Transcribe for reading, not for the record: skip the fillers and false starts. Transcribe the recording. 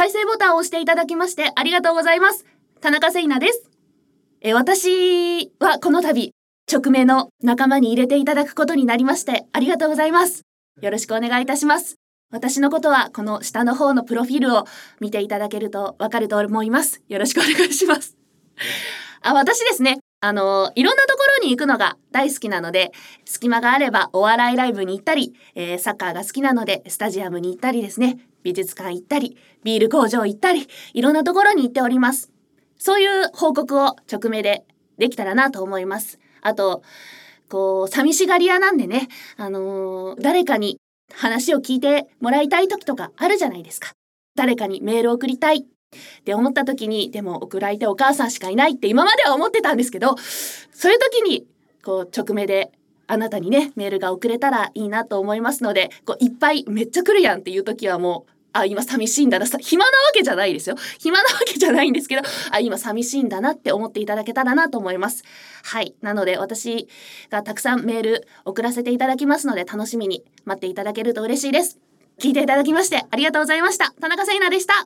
再生ボタンを押していただきましてありがとうございます。田中せいなです。私はこの度、直名の仲間に入れていただくことになりましてありがとうございます。よろしくお願いいたします。私のことはこの下の方のプロフィールを見ていただけるとわかると思います。よろしくお願いします。私ですね、いろんなところに行くのが大好きなので、隙間があればお笑いライブに行ったり、サッカーが好きなのでスタジアムに行ったりですね、美術館行ったり、ビール工場行ったり、いろんなところに行っております。そういう報告を直名でできたらなと思います。あと、寂しがり屋なんでね、誰かに話を聞いてもらいたい時とかあるじゃないですか。誰かにメールを送りたいって思った時に、でも送る相手お母さんしかいないって今までは思ってたんですけど、そういう時に直名であなたにねメールが送れたらいいなと思いますので、いっぱいめっちゃ来るやんっていう時はもう今寂しいんだな、暇なわけじゃないですよ。暇なわけじゃないんですけど、今寂しいんだなって思っていただけたらなと思います。はい。なので私がたくさんメール送らせていただきますので、楽しみに待っていただけると嬉しいです。聞いていただきましてありがとうございました。田中せいなでした。